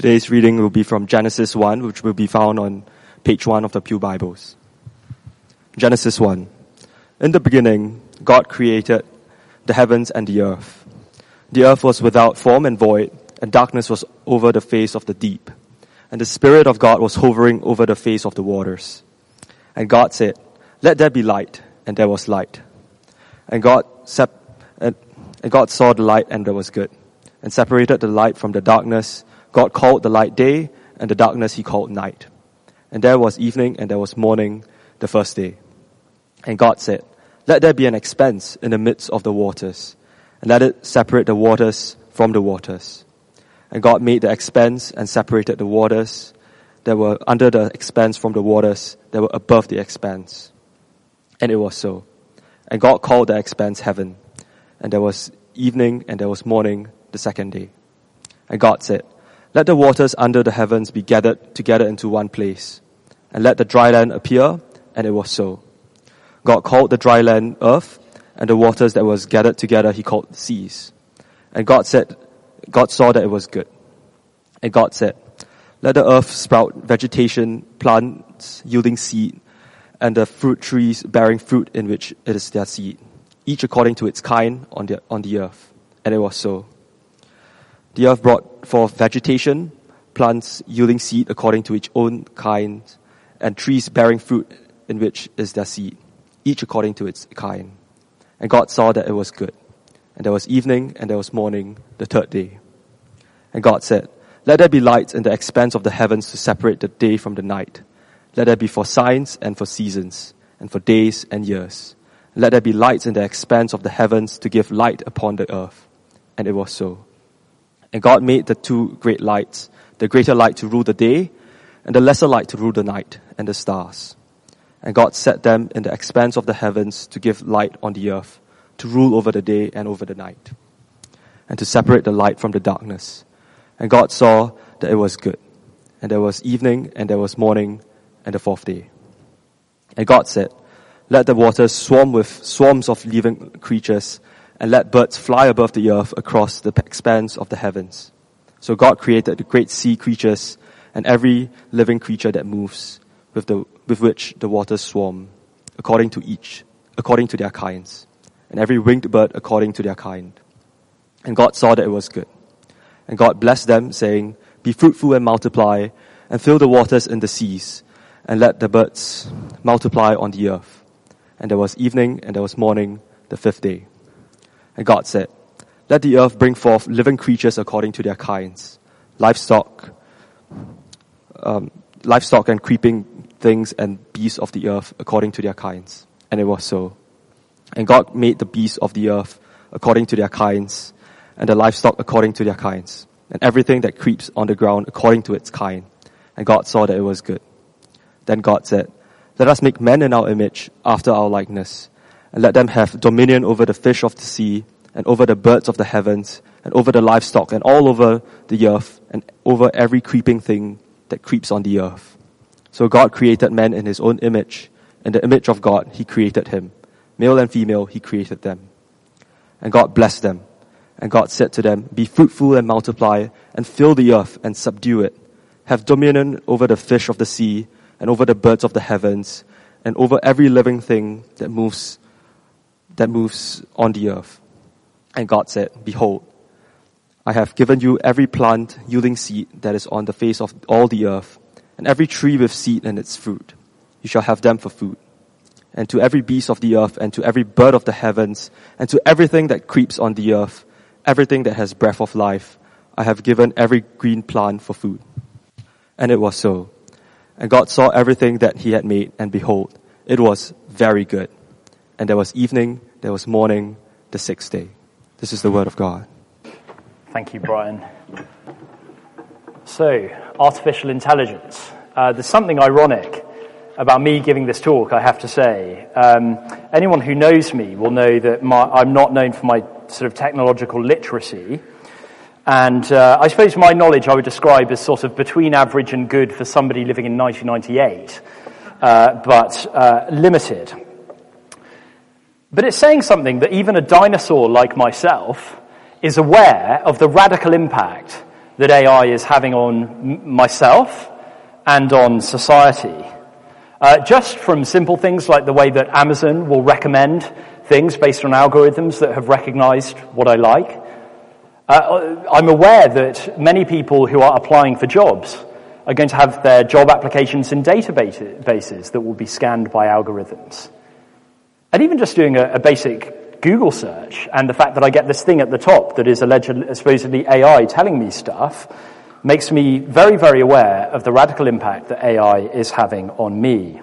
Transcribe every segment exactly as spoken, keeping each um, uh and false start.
Today's reading will be from Genesis one, which will be found on page one of the Pew Bibles. Genesis one. In the beginning, God created the heavens and the earth. The earth was without form and void, and darkness was over the face of the deep. And the Spirit of God was hovering over the face of the waters. And God said, "Let there be light," and there was light. And God sep- and God saw the light, and there was good, and separated the light from the darkness. God called the light day, and the darkness he called night. And there was evening, and there was morning, the first day. And God said, "Let there be an expanse in the midst of the waters, and let it separate the waters from the waters." And God made the expanse and separated the waters that were under the expanse from the waters that were above the expanse. And it was so. And God called the expanse heaven. And there was evening and there was morning the second day. And God said, "Let the waters under the heavens be gathered together into one place, and let the dry land appear," and it was so. God called the dry land earth, and the waters that was gathered together he called seas. And God said, God saw that it was good. And God said, "Let the earth sprout vegetation, plants yielding seed, and the fruit trees bearing fruit in which it is their seed, each according to its kind on the on the earth." And it was so. The earth brought forth vegetation, plants yielding seed according to its own kind, and trees bearing fruit in which is their seed, each according to its kind. And God saw that it was good. And there was evening and there was morning, the third day. And God said, "Let there be lights in the expanse of the heavens to separate the day from the night. Let there be for signs and for seasons, and for days and years. And let there be lights in the expanse of the heavens to give light upon the earth." And it was so. And God made the two great lights, the greater light to rule the day, and the lesser light to rule the night, and the stars. And God set them in the expanse of the heavens to give light on the earth, to rule over the day and over the night, and to separate the light from the darkness. And God saw that it was good. And there was evening, and there was morning, and the fourth day. And God said, "Let the waters swarm with swarms of living creatures, and let birds fly above the earth across the expanse of the heavens." So God created the great sea creatures, and every living creature that moves, with the with which the waters swarm, according to each, according to their kinds, and every winged bird according to their kind. And God saw that it was good. And God blessed them, saying, "Be fruitful and multiply, and fill the waters in the seas, and let the birds multiply on the earth." And there was evening and there was morning, the fifth day. And God said, "Let the earth bring forth living creatures according to their kinds, livestock, um, livestock and creeping things and beasts of the earth according to their kinds." And it was so. And God made the beasts of the earth according to their kinds, and the livestock according to their kinds, and everything that creeps on the ground according to its kind. And God saw that it was good. Then God said, "Let us make man in our image, after our likeness, and let them have dominion over the fish of the sea, and over the birds of the heavens, and over the livestock, and all over the earth, and over every creeping thing that creeps on the earth." So God created man in his own image. In the image of God he created him. Male and female he created them. And God blessed them. And God said to them, "Be fruitful and multiply, and fill the earth and subdue it. Have dominion over the fish of the sea, and over the birds of the heavens, and over every living thing that moves that moves on the earth." And God said, "Behold, I have given you every plant yielding seed that is on the face of all the earth, and every tree with seed in its fruit. You shall have them for food. And to every beast of the earth, and to every bird of the heavens, and to everything that creeps on the earth, everything that has breath of life, I have given every green plant for food." And it was so. And God saw everything that he had made, and behold, it was very good. And there was evening, there was morning, the sixth day. This is the word of God. Thank you, Brian. So, artificial intelligence. Uh, there's something ironic about me giving this talk, I have to say. Um, anyone who knows me will know that my, I'm not known for my sort of technological literacy. And uh, I suppose my knowledge I would describe as sort of between average and good for somebody living in nineteen ninety-eight, uh, but uh, limited. But it's saying something that even a dinosaur like myself is aware of the radical impact that A I is having on m- myself and on society. Uh, just from simple things like the way that Amazon will recommend things based on algorithms that have recognized what I like. Uh, I'm aware that many people who are applying for jobs are going to have their job applications in databases that will be scanned by algorithms. And even just doing a, a basic Google search and the fact that I get this thing at the top that is allegedly, supposedly A I telling me stuff makes me very, very aware of the radical impact that A I is having on me.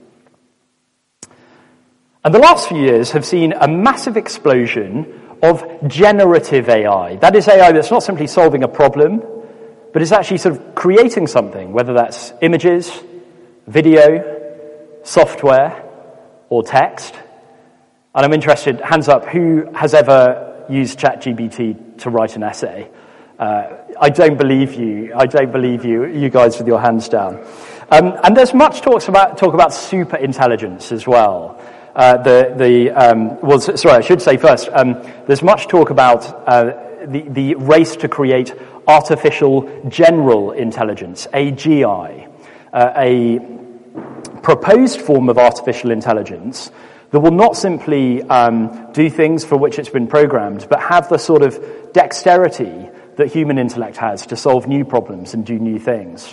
And the last few years have seen a massive explosion of generative A I. That is A I that's not simply solving a problem, but is actually sort of creating something, whether that's images, video, software, or text. And I'm interested, hands up, who has ever used ChatGPT to write an essay? Uh, I don't believe you. I don't believe you, you guys with your hands down. Um, and there's much talks about, talk about super intelligence as well. Uh, the, the, um, well, sorry, I should say first, um, there's much talk about, uh, the, the race to create artificial general intelligence, A G I, uh, a proposed form of artificial intelligence that will not simply, um, do things for which it's been programmed, but have the sort of dexterity that human intellect has to solve new problems and do new things.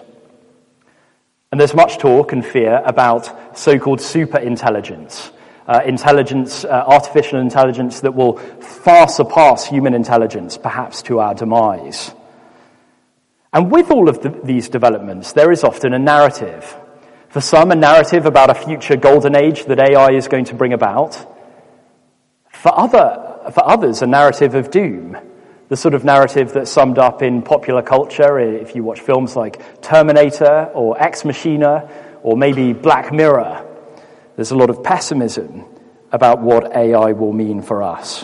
And there's much talk and fear about so-called super intelligence. Uh, intelligence, uh, artificial intelligence that will far surpass human intelligence, perhaps to our demise. And with all of the, these developments, there is often a narrative. For some, a narrative about a future golden age that A I is going to bring about. For other, for others, a narrative of doom. The sort of narrative that's summed up in popular culture, if you watch films like Terminator or Ex Machina or maybe Black Mirror. There's a lot of pessimism about what A I will mean for us.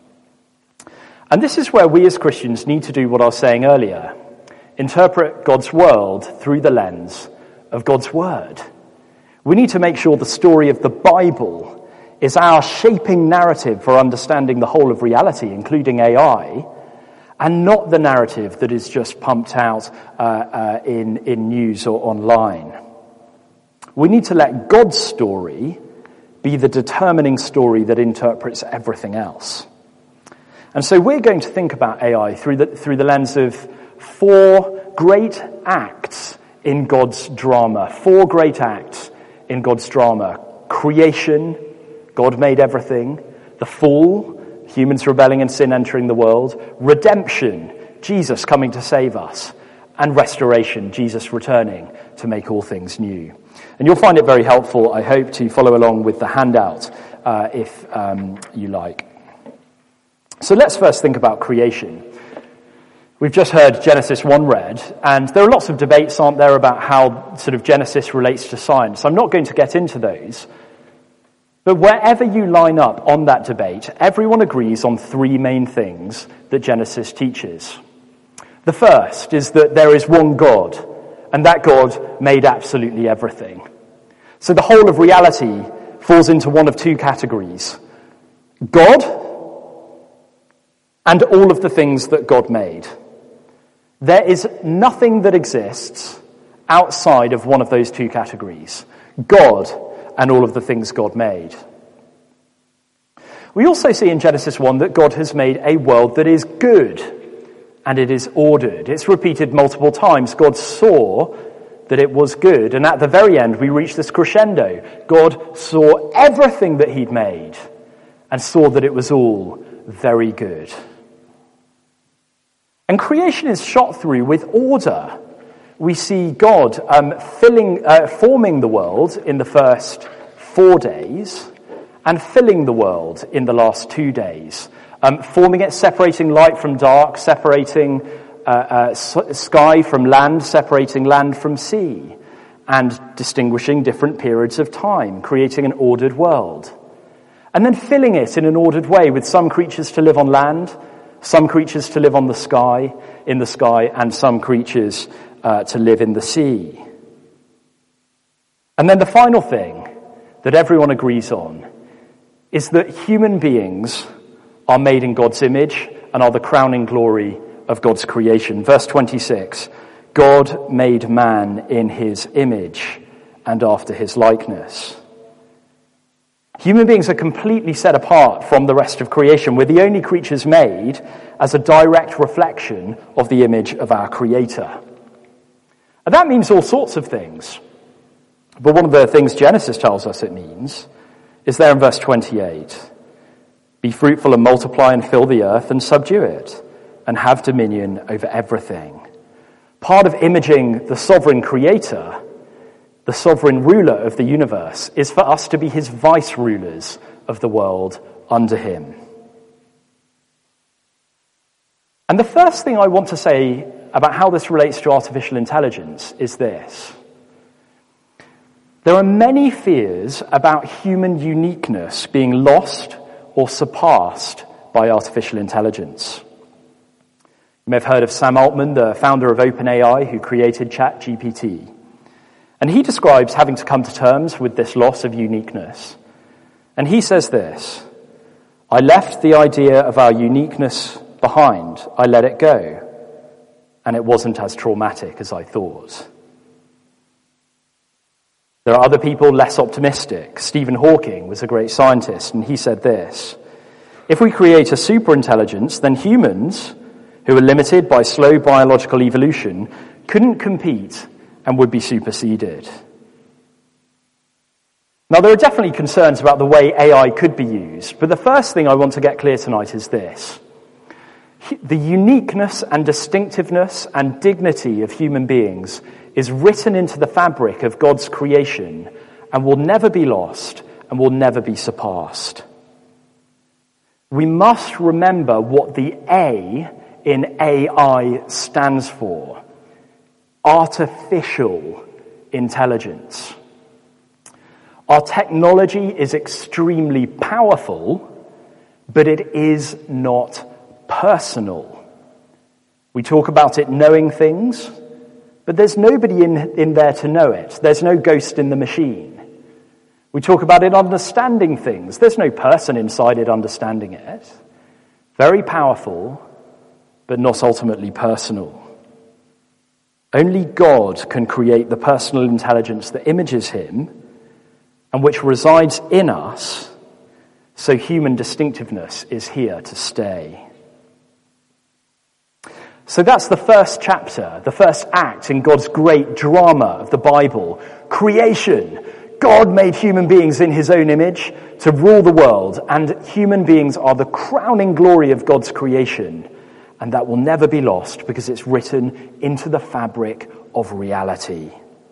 And this is where we as Christians need to do what I was saying earlier. Interpret God's world through the lens of God's Word. We need to make sure the story of the Bible is our shaping narrative for understanding the whole of reality, including A I, and not the narrative that is just pumped out uh, uh, in, in news or online. We need to let God's story be the determining story that interprets everything else. And so we're going to think about A I through the, through the lens of four great acts in God's drama. Four great acts in God's drama. Creation, God made everything. The fall, humans rebelling and sin entering the world. Redemption, Jesus coming to save us. And restoration, Jesus returning to make all things new. And you'll find it very helpful, I hope, to follow along with the handout, uh, if um, you like. So let's first think about creation. We've just heard Genesis one read, and there are lots of debates, aren't there, about how sort of Genesis relates to science. I'm not going to get into those. But wherever you line up on that debate, everyone agrees on three main things that Genesis teaches. The first is that there is one God, and that God made absolutely everything. So the whole of reality falls into one of two categories. God and all of the things that God made. There is nothing that exists outside of one of those two categories. God and all of the things God made. We also see in Genesis one that God has made a world that is good and it is ordered. It's repeated multiple times. God saw that it was good. And at the very end, we reach this crescendo. God saw everything that he'd made and saw that it was all very good. And creation is shot through with order. We see God um, filling, uh, forming the world in the first four days and filling the world in the last two days. Um, forming it, separating light from dark, separating uh, uh, sky from land, separating land from sea, and distinguishing different periods of time, creating an ordered world. And then filling it in an ordered way with some creatures to live on land, some creatures to live on the sky, in the sky, and some creatures uh, to live in the sea. And then the final thing that everyone agrees on is that human beings are made in God's image and are the crowning glory of God's creation. Verse twenty-six, God made man in his image and after his likeness. Human beings are completely set apart from the rest of creation. We're the only creatures made as a direct reflection of the image of our Creator. And that means all sorts of things. But one of the things Genesis tells us it means is there in verse twenty-eight. Be fruitful and multiply and fill the earth and subdue it and have dominion over everything. Part of imaging the sovereign Creator, the sovereign ruler of the universe, is for us to be his vice rulers of the world under him. And the first thing I want to say about how this relates to artificial intelligence is this. There are many fears about human uniqueness being lost or surpassed by artificial intelligence. You may have heard of Sam Altman, the founder of OpenAI, who created ChatGPT. And he describes having to come to terms with this loss of uniqueness. And he says this, I left the idea of our uniqueness behind. I let it go. And it wasn't as traumatic as I thought. There are other people less optimistic. Stephen Hawking was a great scientist, and he said this, if we create a superintelligence, then humans, who are limited by slow biological evolution, couldn't compete and would be superseded. Now, there are definitely concerns about the way A I could be used, but the first thing I want to get clear tonight is this. The uniqueness and distinctiveness and dignity of human beings is written into the fabric of God's creation and will never be lost and will never be surpassed. We must remember what the A in A I stands for. Artificial intelligence. Our technology is extremely powerful, but it is not personal. We talk about it knowing things, but there's nobody in, in there to know it. There's no ghost in the machine. We talk about it understanding things. There's no person inside it understanding it. Very powerful, but not ultimately personal. Only God can create the personal intelligence that images him and which resides in us, so human distinctiveness is here to stay. So that's the first chapter, the first act in God's great drama of the Bible. Creation. God made human beings in his own image to rule the world, and human beings are the crowning glory of God's creation, and that will never be lost because it's written into the fabric of reality.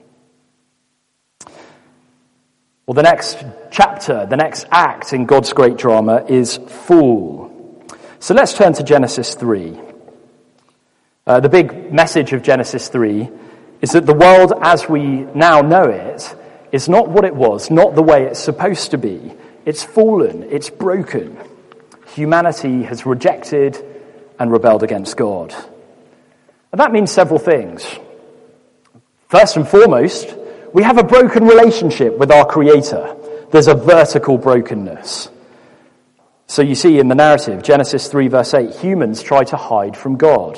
Well, the next chapter, the next act in God's great drama is Fool. So let's turn to Genesis three. Uh, the big message of Genesis three is that the world as we now know it is not what it was, not the way it's supposed to be. It's fallen, it's broken. Humanity has rejected and rebelled against God. And that means several things. First and foremost, we have a broken relationship with our Creator. There's a vertical brokenness. So you see in the narrative, Genesis three verse eight, humans try to hide from God.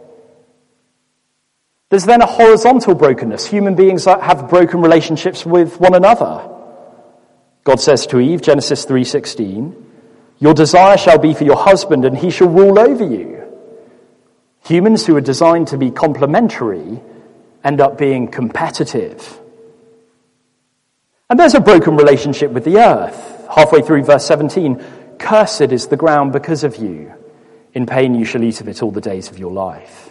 There's then a horizontal brokenness. Human beings have broken relationships with one another. God says to Eve, Genesis three sixteen, your desire shall be for your husband and he shall rule over you. Humans who are designed to be complementary end up being competitive. And there's a broken relationship with the earth. Halfway through verse seventeen, cursed is the ground because of you. In pain you shall eat of it all the days of your life.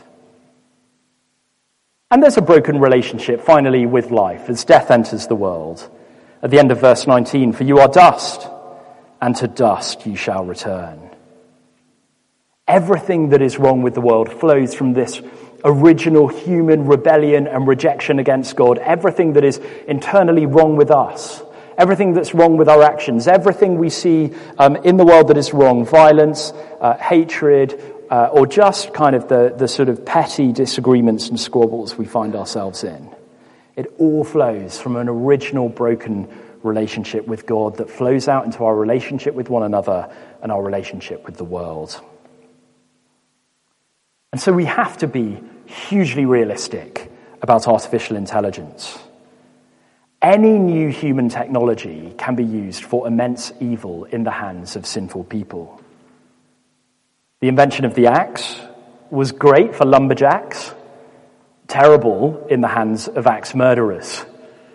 And there's a broken relationship, finally, with life as death enters the world. At the end of verse nineteen, for you are dust, and to dust you shall return. Everything that is wrong with the world flows from this original human rebellion and rejection against God. Everything that is internally wrong with us, everything that's wrong with our actions, everything we see um, in the world that is wrong, violence, uh, hatred, Uh, or just kind of the, the sort of petty disagreements and squabbles we find ourselves in. It all flows from an original broken relationship with God that flows out into our relationship with one another and our relationship with the world. And so we have to be hugely realistic about artificial intelligence. Any new human technology can be used for immense evil in the hands of sinful people. The invention of the axe was great for lumberjacks, terrible in the hands of axe murderers.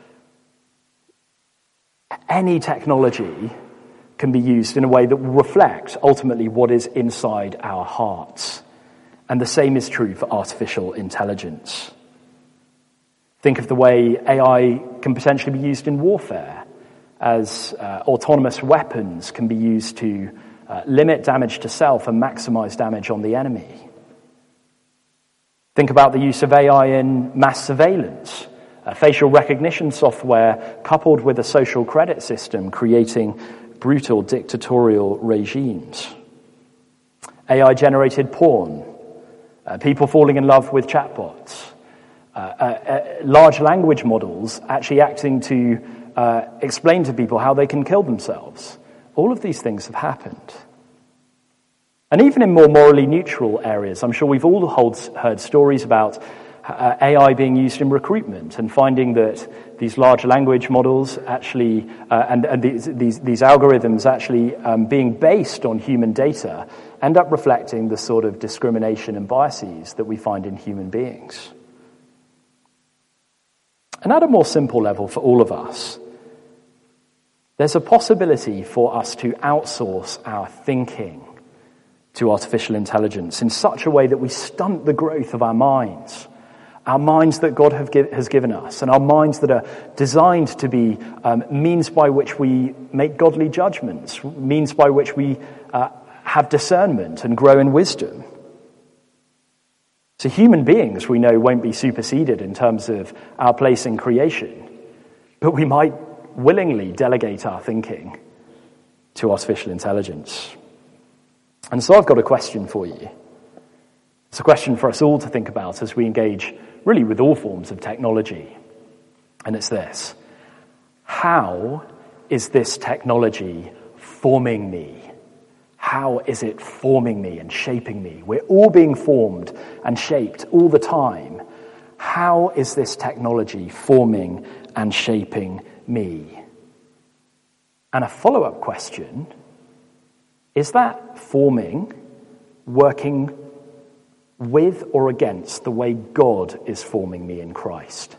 Any technology can be used in a way that will reflect ultimately what is inside our hearts. And the same is true for artificial intelligence. Think of the way A I can potentially be used in warfare, as uh, autonomous weapons can be used to uh, limit damage to self and maximize damage on the enemy. Think about the use of A I in mass surveillance, uh, facial recognition software coupled with a social credit system creating brutal dictatorial regimes. A I-generated porn, uh, people falling in love with chatbots, uh, uh, uh, large language models actually acting to uh, explain to people how they can kill themselves. All of these things have happened. And even in more morally neutral areas, I'm sure we've all hold, heard stories about uh, A I being used in recruitment and finding that these large language models actually, uh, and, and these, these, these algorithms actually um, being based on human data end up reflecting the sort of discrimination and biases that we find in human beings. And at a more simple level for all of us, there's a possibility for us to outsource our thinking to artificial intelligence in such a way that we stunt the growth of our minds, our minds that God have give, has given us, and our minds that are designed to be um, means by which we make godly judgments, means by which we uh, have discernment and grow in wisdom. So human beings, we know, won't be superseded in terms of our place in creation, but we might willingly delegate our thinking to artificial intelligence. And so I've got a question for you. It's a question for us all to think about as we engage really with all forms of technology. And it's this: how is this technology forming me? How is it forming me and shaping me? We're all being formed and shaped all the time. How is this technology forming and shaping me? And a follow-up question: is that forming working with or against the way God is forming me in Christ?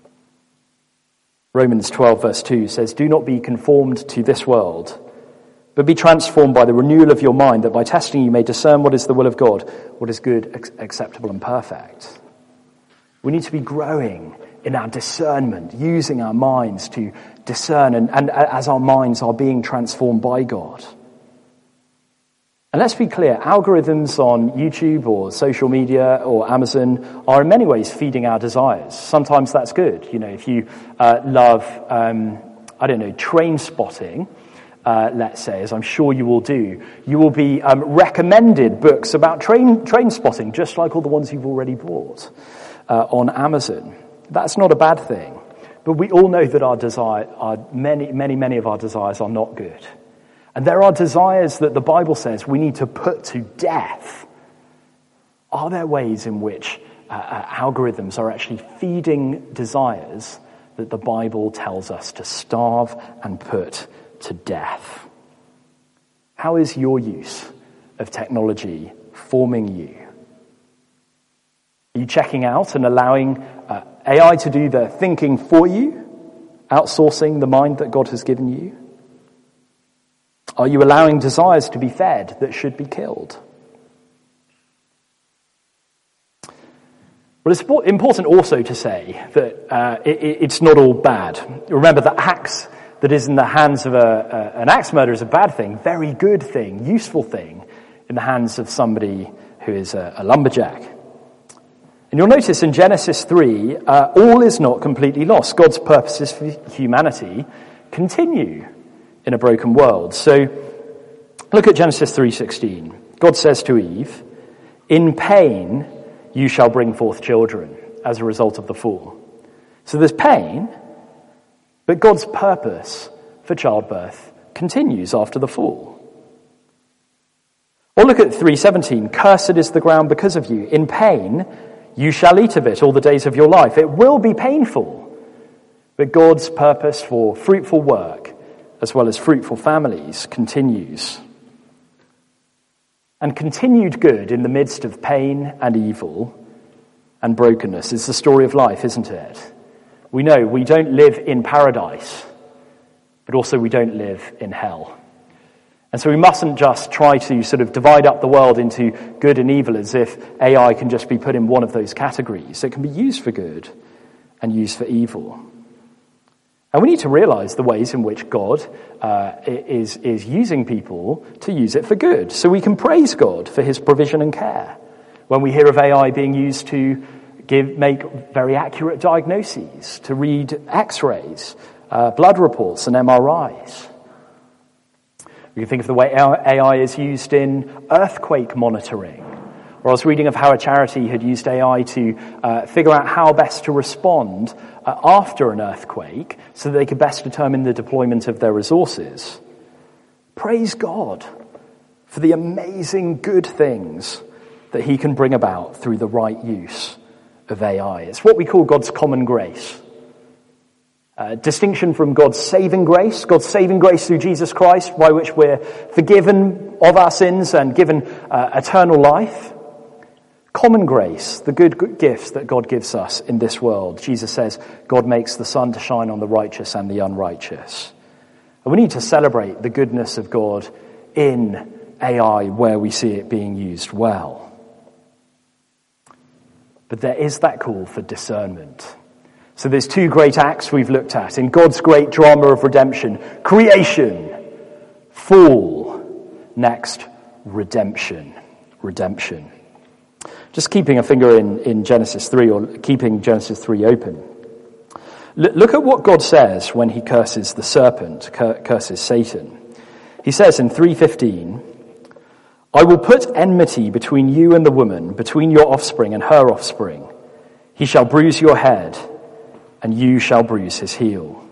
Romans twelve verse two says, "Do not be conformed to this world, but be transformed by the renewal of your mind, that by testing you may discern what is the will of God, what is good, acceptable, and perfect." We need to be growing in our discernment, using our minds to discern, and, and as our minds are being transformed by God. And let's be clear, algorithms on YouTube or social media or Amazon are in many ways feeding our desires. Sometimes that's good. You know, if you uh, love, um, I don't know, train spotting, uh, let's say, as I'm sure you will do, you will be um, recommended books about train train spotting, just like all the ones you've already bought uh, on Amazon. That's not a bad thing. But we all know that our desire, our many, many, many of our desires are not good. And there are desires that the Bible says we need to put to death. Are there ways in which uh, uh, algorithms are actually feeding desires that the Bible tells us to starve and put to death? How is your use of technology forming you? Are you checking out and allowing uh, A I to do the thinking for you, outsourcing the mind that God has given you? Are you allowing desires to be fed that should be killed? Well, it's important also to say that uh, it, it's not all bad. Remember, the axe that is in the hands of a, a, an axe murderer is a bad thing, very good thing, useful thing in the hands of somebody who is a, a lumberjack. And you'll notice in Genesis three, uh, all is not completely lost. God's purposes for humanity continue in a broken world. So look at Genesis three sixteen. God says to Eve, "In pain you shall bring forth children," as a result of the fall. So there's pain, but God's purpose for childbirth continues after the fall. Or look at three seventeen. Cursed is the ground because of you. In pain, you shall eat of it all the days of your life. It will be painful, but God's purpose for fruitful work, as well as fruitful families, continues. And continued good in the midst of pain and evil and brokenness is the story of life, isn't it? We know we don't live in paradise, but also we don't live in hell. And so we mustn't just try to sort of divide up the world into good and evil as if A I can just be put in one of those categories. It can be used for good and used for evil. And we need to realize the ways in which God uh, is, is using people to use it for good. So we can praise God for his provision and care. When we hear of A I being used to give, make very accurate diagnoses, to read x-rays, uh, blood reports and M R Is. We can think of the way A I is used in earthquake monitoring. Or I was reading of how a charity had used A I to uh, figure out how best to respond uh, after an earthquake so that they could best determine the deployment of their resources. Praise God for the amazing good things that he can bring about through the right use of A I. It's what we call God's common grace. Uh, distinction from God's saving grace, God's saving grace through Jesus Christ, by which we're forgiven of our sins and given uh, eternal life. Common grace, the good, good gifts that God gives us in this world. Jesus says, God makes the sun to shine on the righteous and the unrighteous. And we need to celebrate the goodness of God in A I where we see it being used well. But there is that call for discernment. So there's two great acts we've looked at in God's great drama of redemption. Creation, fall, next, redemption, redemption. Just keeping a finger in, in Genesis three, or keeping Genesis three open. L- look at what God says when he curses the serpent, cur- curses Satan. He says in three fifteen, I will put enmity between you and the woman, between your offspring and her offspring. He shall bruise your head, and you shall bruise his heel.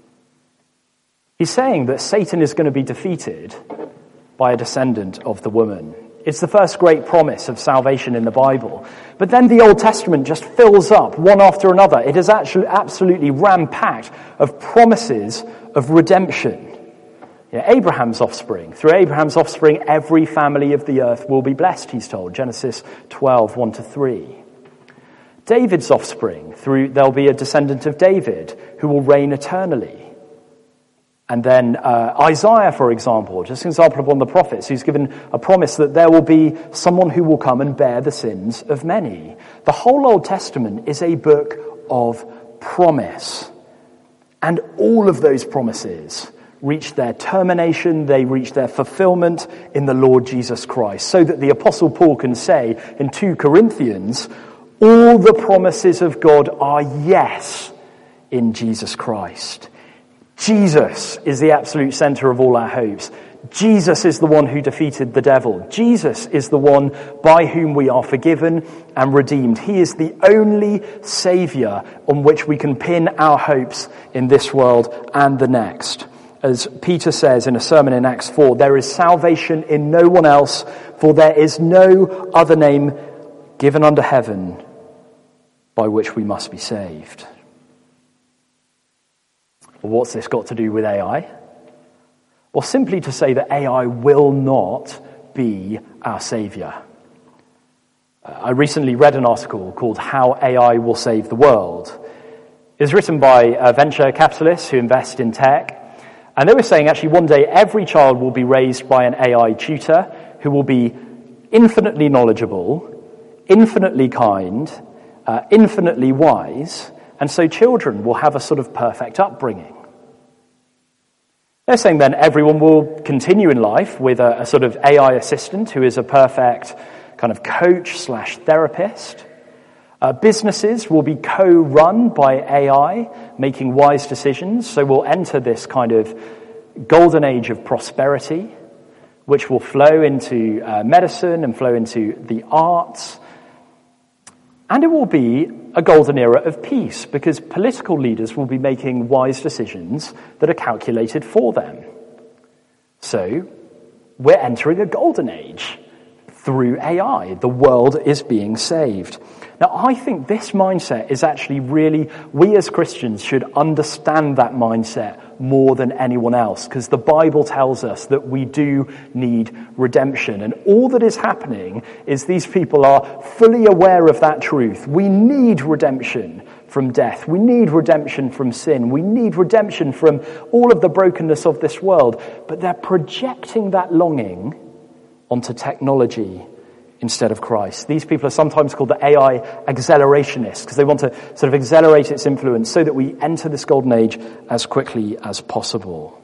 He's saying that Satan is going to be defeated by a descendant of the woman. It's the first great promise of salvation in the Bible. But then the Old Testament just fills up one after another. It is actually absolutely ram-packed of promises of redemption. Yeah, Abraham's offspring. Through Abraham's offspring, every family of the earth will be blessed, he's told. Genesis twelve, one to three. David's offspring, through there'll be a descendant of David who will reign eternally. And then uh, Isaiah, for example, just an example of one of the prophets, who's given a promise that there will be someone who will come and bear the sins of many. The whole Old Testament is a book of promise. And all of those promises reach their termination, they reach their fulfillment in the Lord Jesus Christ. So that the Apostle Paul can say in two Corinthians, all the promises of God are yes in Jesus Christ. Jesus is the absolute center of all our hopes. Jesus is the one who defeated the devil. Jesus is the one by whom we are forgiven and redeemed. He is the only Savior on which we can pin our hopes in this world and the next. As Peter says in a sermon in Acts four, there is salvation in no one else, for there is no other name given under heaven by which we must be saved. Well, what's this got to do with A I? Well, simply to say that A I will not be our saviour. Uh, I recently read an article called How A I Will Save the World. It was written by uh, venture capitalists who invest in tech. And they were saying actually one day every child will be raised by an A I tutor who will be infinitely knowledgeable, infinitely kind, uh, infinitely wise, and so children will have a sort of perfect upbringing. They're saying then everyone will continue in life with a, a sort of A I assistant who is a perfect kind of coach slash therapist. Uh, businesses will be co-run by A I, making wise decisions. So we'll enter this kind of golden age of prosperity, which will flow into uh, medicine and flow into the arts. And it will be a golden era of peace, because political leaders will be making wise decisions that are calculated for them. So we're entering a golden age. through A I. The world is being saved. Now, I think this mindset is actually really, we as Christians should understand that mindset more than anyone else, because the Bible tells us that we do need redemption. And all that is happening is these people are fully aware of that truth. We need redemption from death. We need redemption from sin. We need redemption from all of the brokenness of this world. But they're projecting that longing onto technology instead of Christ. These people are sometimes called the A I accelerationists because they want to sort of accelerate its influence so that we enter this golden age as quickly as possible.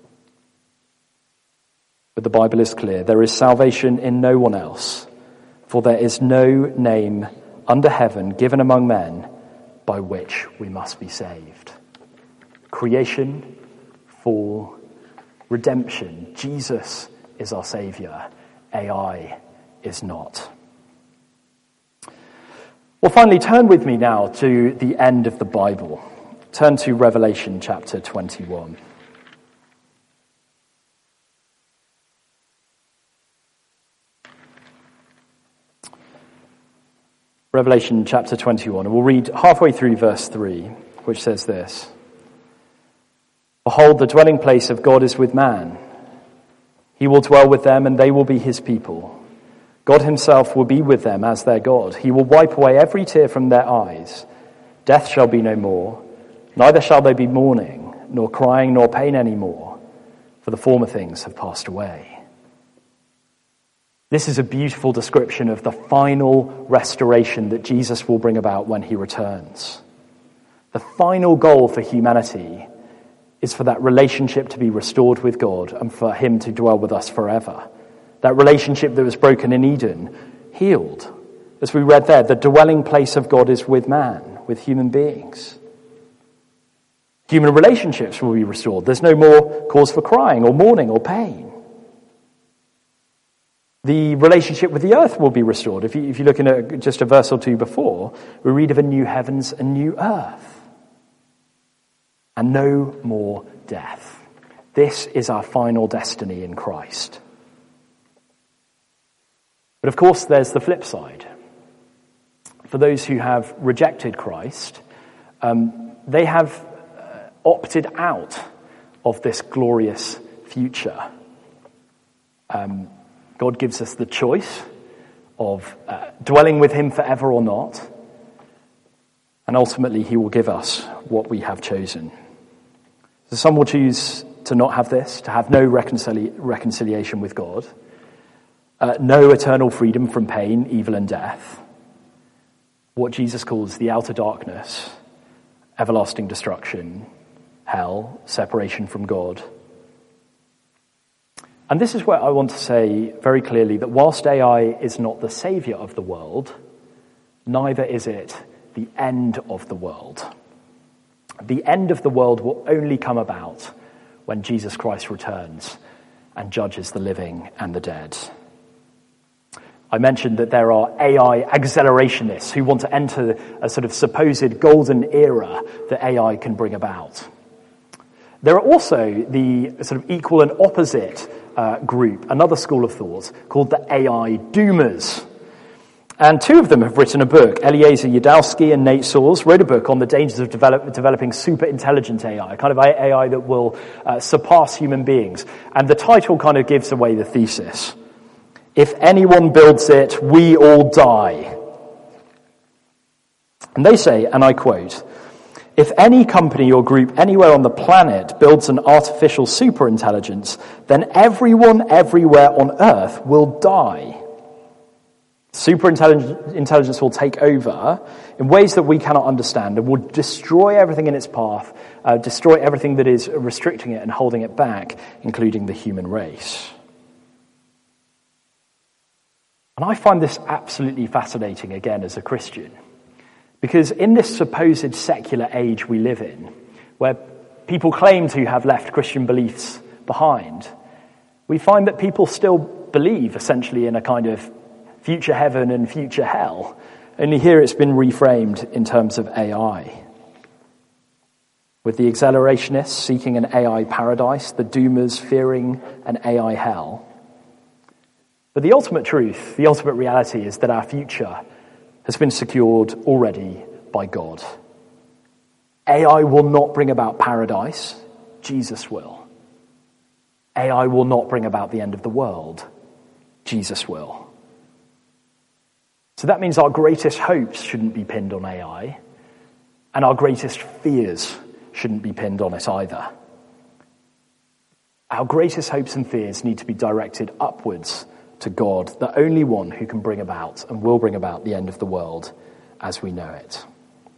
But the Bible is clear. There is salvation in no one else, for there is no name under heaven given among men by which we must be saved. Creation, fall, redemption. Jesus is our Saviour. A I is not. Well, finally, turn with me now to the end of the Bible. Turn to Revelation chapter twenty-one. Revelation chapter twenty-one, and we'll read halfway through verse three, which says this: Behold, the dwelling place of God is with man. He will dwell with them, and they will be his people. God himself will be with them as their God. He will wipe away every tear from their eyes. Death shall be no more, neither shall there be mourning, nor crying, nor pain any more, for the former things have passed away. This is a beautiful description of the final restoration that Jesus will bring about when he returns. The final goal for humanity is for that relationship to be restored with God and for him to dwell with us forever. That relationship that was broken in Eden, healed. As we read there, the dwelling place of God is with man, with human beings. Human relationships will be restored. There's no more cause for crying or mourning or pain. The relationship with the earth will be restored. If you, if you look in a, just a verse or two before, we read of a new heavens and new earth. And no more death. This is our final destiny in Christ. But of course, there's the flip side. For those who have rejected Christ, um, they have uh, opted out of this glorious future. Um, God gives us the choice of uh, dwelling with him forever or not. And ultimately, he will give us what we have chosen. So some will choose to not have this, to have no reconcili- reconciliation with God. Uh, no eternal freedom from pain, evil, and death. What Jesus calls the outer darkness, everlasting destruction, hell, separation from God. And this is where I want to say very clearly that whilst A I is not the saviour of the world, neither is it the end of the world. The end of the world will only come about when Jesus Christ returns and judges the living and the dead. I mentioned that there are A I accelerationists who want to enter a sort of supposed golden era that A I can bring about. There are also the sort of equal and opposite uh, group, another school of thought, called the A I doomers. And two of them have written a book. Eliezer Yudkowsky and Nate Soares wrote a book on the dangers of develop, developing super intelligent A I, a kind of A I that will uh, surpass human beings. And the title kind of gives away the thesis. If anyone builds it, we all die. And they say, and I quote, if any company or group anywhere on the planet builds an artificial superintelligence, then everyone everywhere on Earth will die. Superintelligence will take over in ways that we cannot understand and will destroy everything in its path, uh, destroy everything that is restricting it and holding it back, including the human race. And I find this absolutely fascinating, again, as a Christian. Because in this supposed secular age we live in, where people claim to have left Christian beliefs behind, we find that people still believe, essentially, in a kind of future heaven and future hell. Only here it's been reframed in terms of A I. With the accelerationists seeking an A I paradise, the doomers fearing an A I hell. But the ultimate truth, the ultimate reality is that our future has been secured already by God. A I will not bring about paradise. Jesus will. A I will not bring about the end of the world. Jesus will. So that means our greatest hopes shouldn't be pinned on A I, and our greatest fears shouldn't be pinned on it either. Our greatest hopes and fears need to be directed upwards to God, the only one who can bring about and will bring about the end of the world as we know it.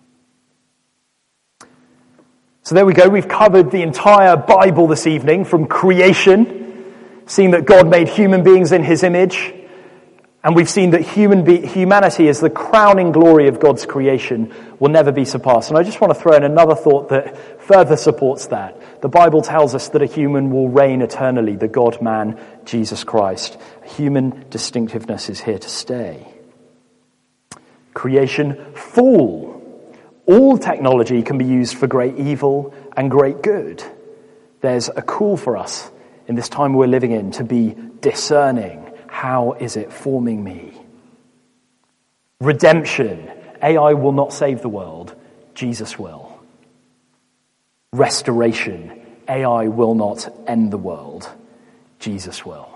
So there we go. We've covered the entire Bible this evening, from creation, seeing that God made human beings in his image, and we've seen that human be- humanity is the crowning glory of God's creation, will never be surpassed. And I just want to throw in another thought that further supports that. The Bible tells us that a human will reign eternally, the God-man, Jesus Christ. Human distinctiveness is here to stay. Creation fall. All technology can be used for great evil and great good. There's a call for us in this time we're living in to be discerning. How is it forming me? Redemption. A I will not save the world. Jesus will. Restoration. A I will not end the world. Jesus will.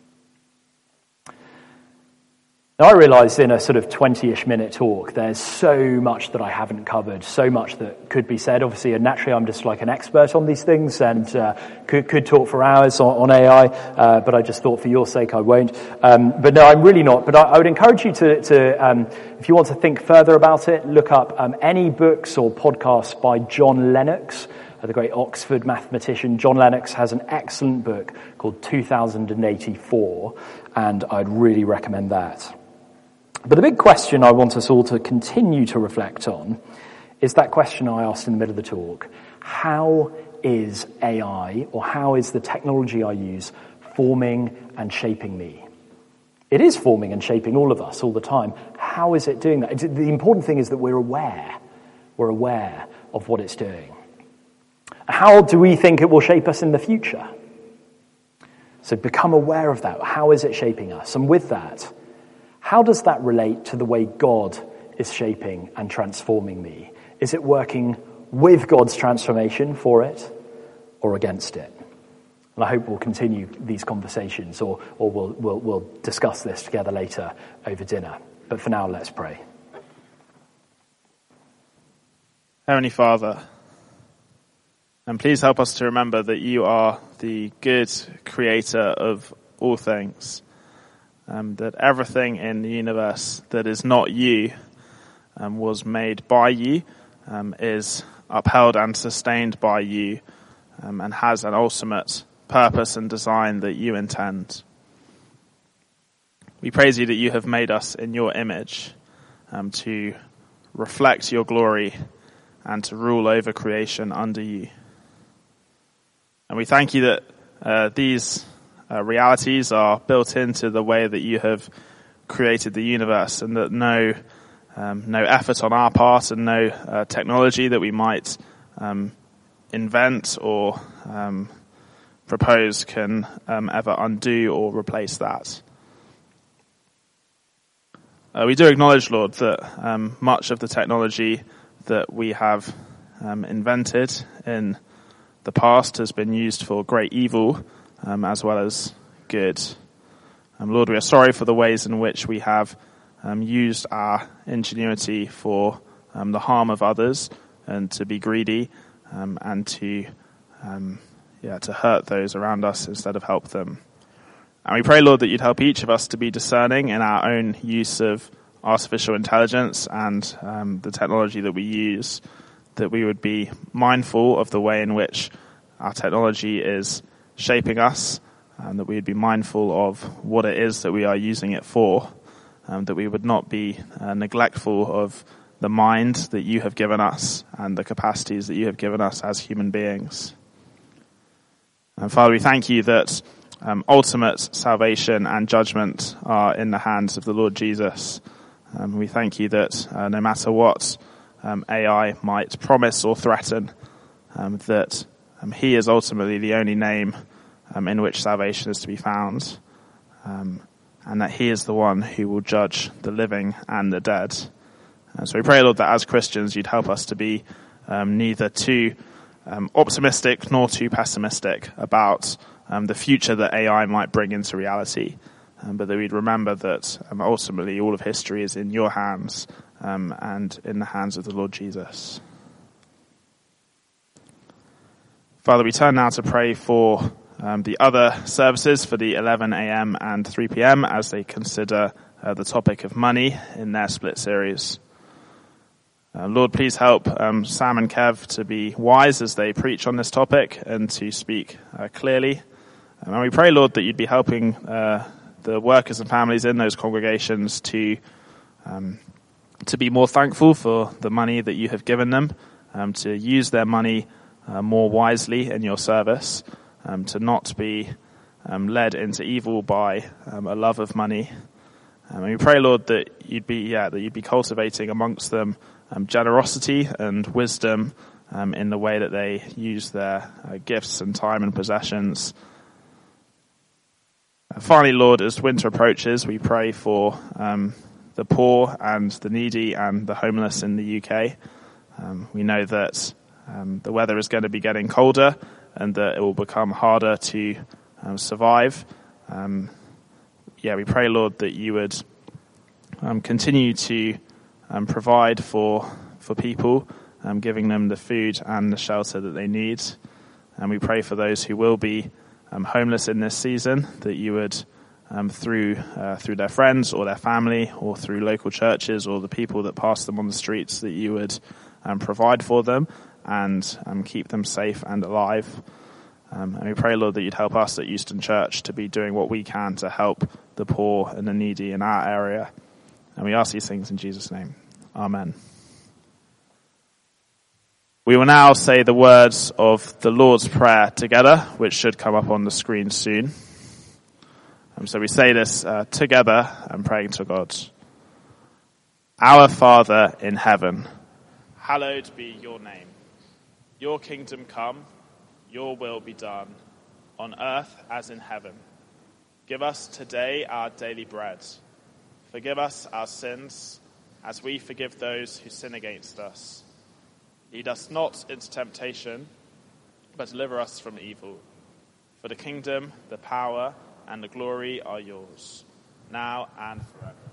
Now, I realise in a sort of twenty-ish minute talk, there's so much that I haven't covered, so much that could be said. Obviously, naturally, I'm just like an expert on these things and uh, could, could talk for hours on, on A I, uh, but I just thought for your sake I won't. Um, but no, I'm really not. But I, I would encourage you to, to um, if you want to think further about it, look up um, any books or podcasts by John Lennox, the great Oxford mathematician. John Lennox has an excellent book called two thousand eighty-four, and I'd really recommend that. But the big question I want us all to continue to reflect on is that question I asked in the middle of the talk. How is A I, or how is the technology I use, forming and shaping me? It is forming and shaping all of us all the time. How is it doing that? It's, the important thing is that we're aware. We're aware of what it's doing. How do we think it will shape us in the future? So become aware of that. How is it shaping us? And with that, how does that relate to the way God is shaping and transforming me? Is it working with God's transformation for it or against it? And I hope we'll continue these conversations, or, or we'll, we'll, we'll discuss this together later over dinner. But for now, let's pray. Heavenly Father, and please help us to remember that you are the good creator of all things. Um, that everything in the universe that is not you um, was made by you, um, is upheld and sustained by you, um, and has an ultimate purpose and design that you intend. We praise you that you have made us in your image, um, to reflect your glory and to rule over creation under you. And we thank you that uh, these Uh, realities are built into the way that you have created the universe, and that no um, no effort on our part and no uh, technology that we might um, invent or um, propose can um, ever undo or replace that. Uh, we do acknowledge, Lord, that um, much of the technology that we have um, invented in the past has been used for great evil, Um, as well as good. Um, Lord, we are sorry for the ways in which we have um, used our ingenuity for um, the harm of others and to be greedy um, and to um, yeah to hurt those around us instead of help them. And we pray, Lord, that you'd help each of us to be discerning in our own use of artificial intelligence and um, the technology that we use, that we would be mindful of the way in which our technology is shaping us, and that we would be mindful of what it is that we are using it for, um, that we would not be uh, neglectful of the mind that you have given us and the capacities that you have given us as human beings. And Father, we thank you that um, ultimate salvation and judgment are in the hands of the Lord Jesus. Um, we thank you that uh, no matter what um, A I might promise or threaten, um, that Um, he is ultimately the only name um, in which salvation is to be found. Um, and that he is the one who will judge the living and the dead. And so we pray, Lord, that as Christians you'd help us to be um, neither too um, optimistic nor too pessimistic about um, the future that A I might bring into reality, um, but that we'd remember that um, ultimately all of history is in your hands um, and in the hands of the Lord Jesus. Father, we turn now to pray for um, the other services for the eleven a.m. and three p.m. as they consider uh, the topic of money in their split series. Uh, Lord, please help um, Sam and Kev to be wise as they preach on this topic and to speak uh, clearly. And we pray, Lord, that you'd be helping uh, the workers and families in those congregations to um, to be more thankful for the money that you have given them, um, to use their money uh, more wisely in your service, um, to not be um, led into evil by um, a love of money. Um, and we pray, Lord, that you'd be yeah that you'd be cultivating amongst them um, generosity and wisdom um, in the way that they use their uh, gifts and time and possessions. Uh, finally, Lord, as winter approaches, we pray for um, the poor and the needy and the homeless in the U K. Um, we know that um, the weather is going to be getting colder and that it will become harder to um, survive. Um, yeah, we pray, Lord, that you would um, continue to um, provide for for people, um, giving them the food and the shelter that they need. And we pray for those who will be um, homeless in this season, that you would, um, through uh, through their friends or their family or through local churches or the people that pass them on the streets, that you would um, provide for them and um, keep them safe and alive. Um, and we pray, Lord, that you'd help us at Euston Church to be doing what we can to help the poor and the needy in our area. And we ask these things in Jesus' name. Amen. We will now say the words of the Lord's Prayer together, which should come up on the screen soon. Um, so we say this uh, together and praying to God. Our Father in heaven, hallowed be your name. Your kingdom come. Your will be done, on earth as in heaven. Give us today our daily bread. Forgive us our sins, as we forgive those who sin against us. Lead us not into temptation, but deliver us from evil. For the kingdom, the power, and the glory are yours, now and forever.